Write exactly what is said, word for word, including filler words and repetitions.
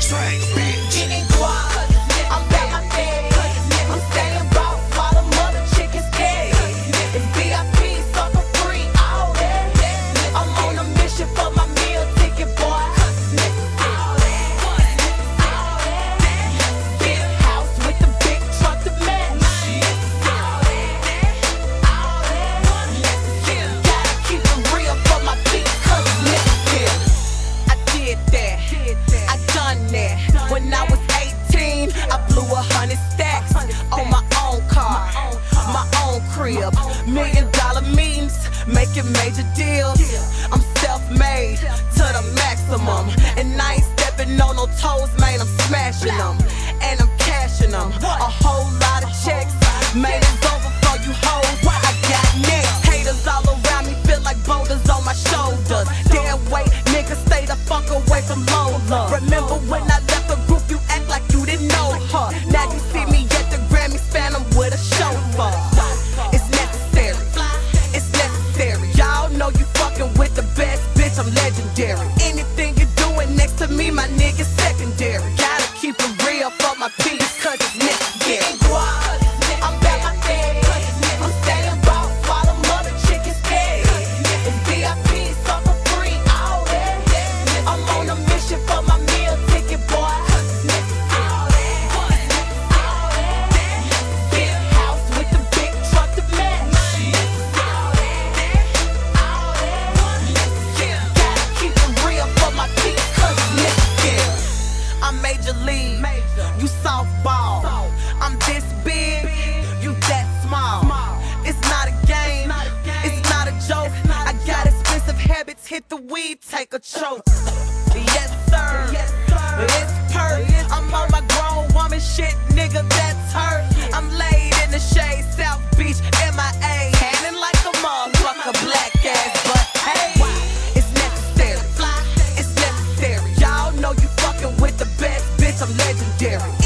track, bitch. Getting quiet, I'm back my bed. I'm staying broke while the mother chickens dead. It's V I P, so for free, all that. I'm on a mission for my meal ticket, boy. All that, all that. Big house with the big truck to match. All that, all that. Gotta keep it real for my beat, cause nigga, I did that, I done that. When I was eighteen, I blew a hundred stacks on my own car, my own crib. Million dollar meetings, making major deals. I'm self-made to the maximum, and I ain't stepping on no toes, man. I'm smashing them, and I'm cashing them. A whole lot of checks, made it over for you hoes. I got next, haters all around me, feel like boulders on my shoulders. Damn wait, nigga, stay the fuck away from Lola. Remember when I left the group, you act like you didn't know her. Now you see me at the Grammy, span 'em with a chauffeur. It's necessary, it's necessary. Y'all know you fucking with the best, bitch, I'm legendary. Anything you doing next to me, my nigga, secondary. Gotta keep it real for my peace, cause it's necessary. I'm back my bed. I'm staying broke while the mother chickens dead. It's V I P, so for free, all that. I'm on a mission for my meal ticket, boy. All that, all that. Big house with the big truck to match. All that, all that. Gotta keep it real for my peace, cause it's necessary. I'm major league, you softball. I'm this big, you that small. It's not a game, it's not a joke. I got expensive habits, hit the weed, take a choke. Yes sir, it's perk. I'm on my grown woman shit, nigga, that's her. I'm laid in the shade, South Beach, M I A. Handling like a motherfucker, black ass, but hey, it's necessary, it's necessary. Y'all know you fucking with the best, bitch, I'm legendary.